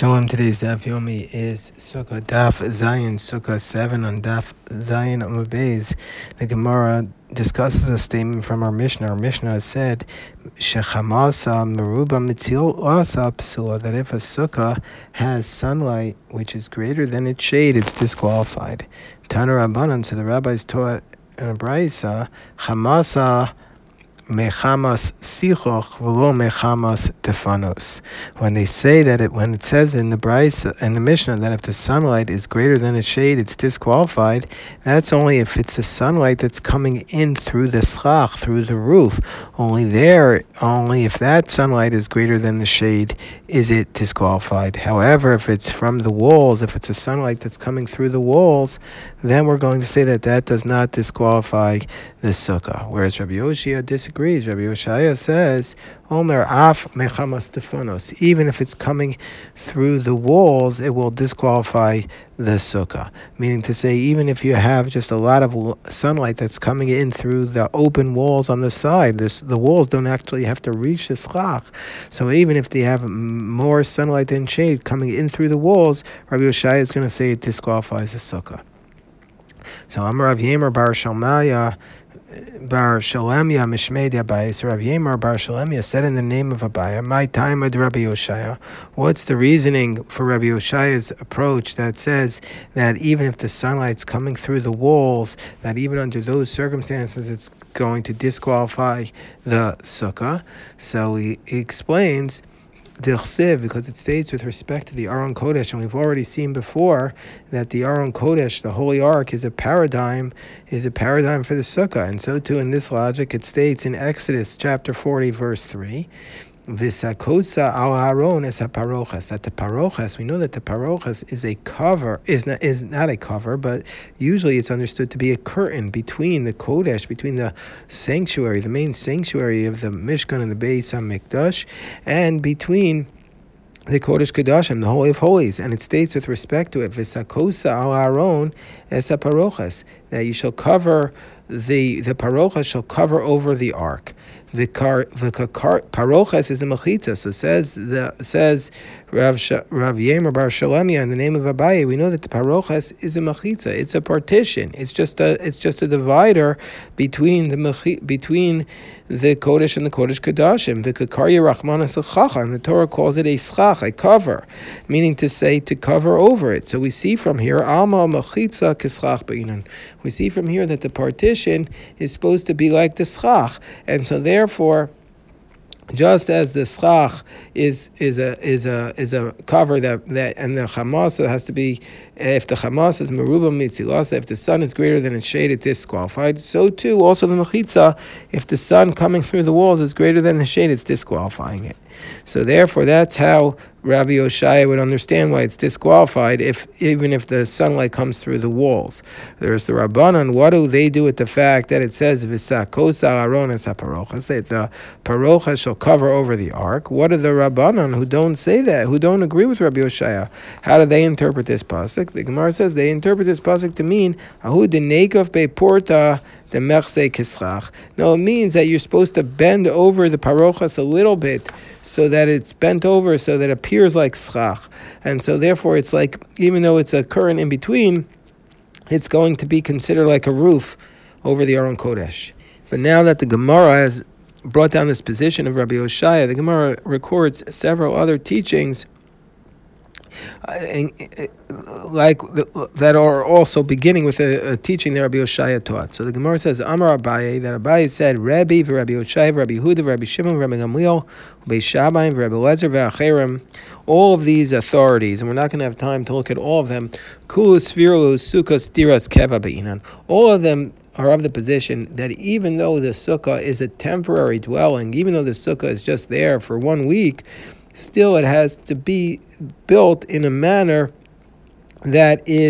Shalom. Today's Daf Yomi is Sukkah Daf Zayin, Sukkah 7 on Daf Zayin Amabez. The Gemara discusses a statement from our Mishnah. Our Mishnah said, Shechamasa Meruba Mitzil Asa Psula, that if a Sukkah has sunlight which is greater than its shade, it's disqualified. Tana Rabbanan, so the rabbis taught in a Braisa, Chamasa mechamas sichoch v'lo mechamas tefanos. When they say that when it says in the Braisa and the Mishnah that if the sunlight is greater than its shade, it's disqualified, that's only if it's the sunlight that's coming in through the schach, through the roof. Only if that sunlight is greater than the shade, is it disqualified. However, if it's from the walls, if it's a sunlight that's coming through the walls, then we're going to say that does not disqualify the sukkah. Whereas Rabbi Yoshia disagrees. Rabbi Yoshia says, Omer af mechamas tefanos. Even if it's coming through the walls, it will disqualify the sukkah. Meaning to say, even if you have just a lot of sunlight that's coming in through the open walls on the side, the walls don't actually have to reach the schach. So even if they have more sunlight than shade coming in through the walls, Rabbi Yoshia is going to say it disqualifies the sukkah. So Amar Rav Yemer bar Shalmaya bar Shalemia Mishmei Abaye. So Rav Yemer bar Shalemia said in the name of Abaye, my time of Rabbi Yoshia. What's the reasoning for Rabbi Yoshia's approach that says that even if the sunlight's coming through the walls, that even under those circumstances it's going to disqualify the sukkah? So he explains because it states with respect to the Aron Kodesh, and we've already seen before that the Aron Kodesh, the Holy Ark, is a paradigm for the Sukkah, and so too in this logic it states in Exodus chapter 40 verse 3, Visakosa al Haron es haparochas. That the parochas, we know that the parochas is a cover, is not a cover, but usually it's understood to be a curtain between the Kodesh, between the sanctuary, the main sanctuary of the Mishkan and the Beis HaMikdash, and between the Kodesh Kodashim, the Holy of Holies. And it states with respect to it, Visakosa al Haron es haparochas, that you shall cover the parochas shall cover over the ark. The parochas is a mechitza. So says Rav Yemer bar Shalemia in the name of Abaye. We know that the parochas is a mechitza. It's a partition. It's just a divider between the Kodesh and the Kodesh Kodashim. The kakarya rachmanas l'chacha, and the Torah calls it a schach, a cover, meaning to say to cover over it. So we see from here alma mechitza kischach beinan. We see from here that the partition is supposed to be like the schach, and so therefore, just as the schach is a cover that and the chamasa has to be, if the chamasa is meruba mitzilasa, if the sun is greater than its shade, it's disqualified. So too also the mechitza, if the sun coming through the walls is greater than the shade, it's disqualifying it. So therefore, that's how Rabbi Yoshia would understand why it's disqualified even if the sunlight comes through the walls. There's the Rabbanan. What do they do with the fact that it says V'sakos Aaron es haparochas, that the parochas shall cover over the ark? What are the Rabbanan who don't say that, who don't agree with Rabbi Yoshia? How do they interpret this pasuk? The Gemara says they interpret this pasuk to mean Ahu denekov beporta. No, it means that you're supposed to bend over the parochas a little bit so that it's bent over so that it appears like schach. And so therefore it's like, even though it's a current in between, it's going to be considered like a roof over the Aron Kodesh. But now that the Gemara has brought down this position of Rabbi Yoshia, the Gemara records several other teachings that are also beginning with a teaching that Rabbi Yoshia taught. So the Gemara says, Amar Abaye, that Abaye said, Rabbi v'Rabbi Yoshia v'Rabbi Yehuda v'Rabbi Shimon v'Rabbi Gamliel v'Rabbi Shabai v'Rabbi Lezer v'Acherim, all of these authorities, and we're not going to have time to look at all of them, Kulu Sviru Sukkos Diras Keva Be'inan, all of them are of the position that even though the sukkah is a temporary dwelling, even though the sukkah is just there for 1 week, still it has to be built in a manner that is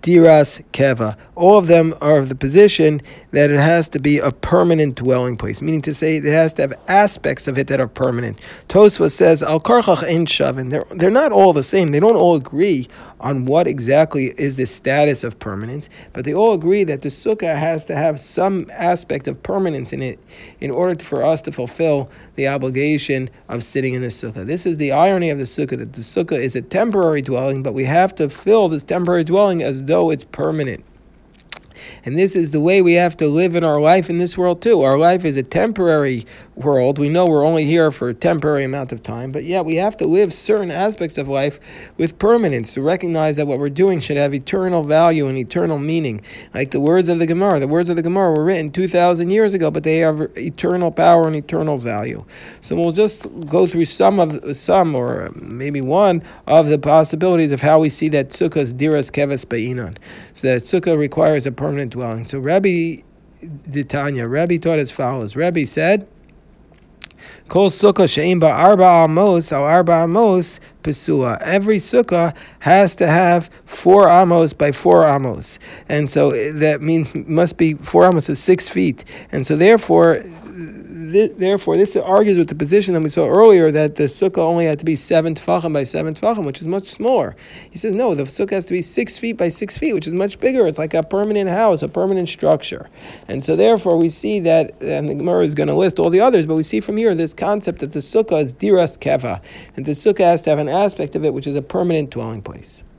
diras keva. All of them are of the position that it has to be a permanent dwelling place, meaning to say it has to have aspects of it that are permanent. Tosfos says, Al karchach ein shavin. They're not all the same. They don't all agree on what exactly is the status of permanence, but they all agree that the sukkah has to have some aspect of permanence in it in order for us to fulfill the obligation of sitting in the sukkah. This is the irony of the sukkah, that the sukkah is a temporary dwelling, but we have to fill this temporary dwelling as though it's permanent. And this is the way we have to live in our life in this world too. Our life is a temporary world. We know we're only here for a temporary amount of time, but yet we have to live certain aspects of life with permanence, to recognize that what we're doing should have eternal value and eternal meaning. Like the words of the Gemara. The words of the Gemara were written 2,000 years ago, but they have eternal power and eternal value. So we'll just go through some or maybe one of the possibilities of how we see that sukkah's diras keves ba'inan. So that sukkah requires a permanent dwelling. So Rabbi taught as follows. Rabbi said, Kol sukkah she'im ba arba amos al arba amos pesua. Every sukkah has to have 4 amos by 4 amos, and so that means must be 4 amos is 6 feet, and so therefore this argues with the position that we saw earlier that the sukkah only had to be 7 tefachim by 7 tefachim, which is much smaller. He says no, the sukkah has to be 6 feet by 6 feet, which is much bigger. It's like a permanent house, a permanent structure. And so therefore we see that, and the Gemara is going to list all the others, but we see from here this concept that the sukkah is diras keva, and the sukkah has to have an aspect of it which is a permanent dwelling place.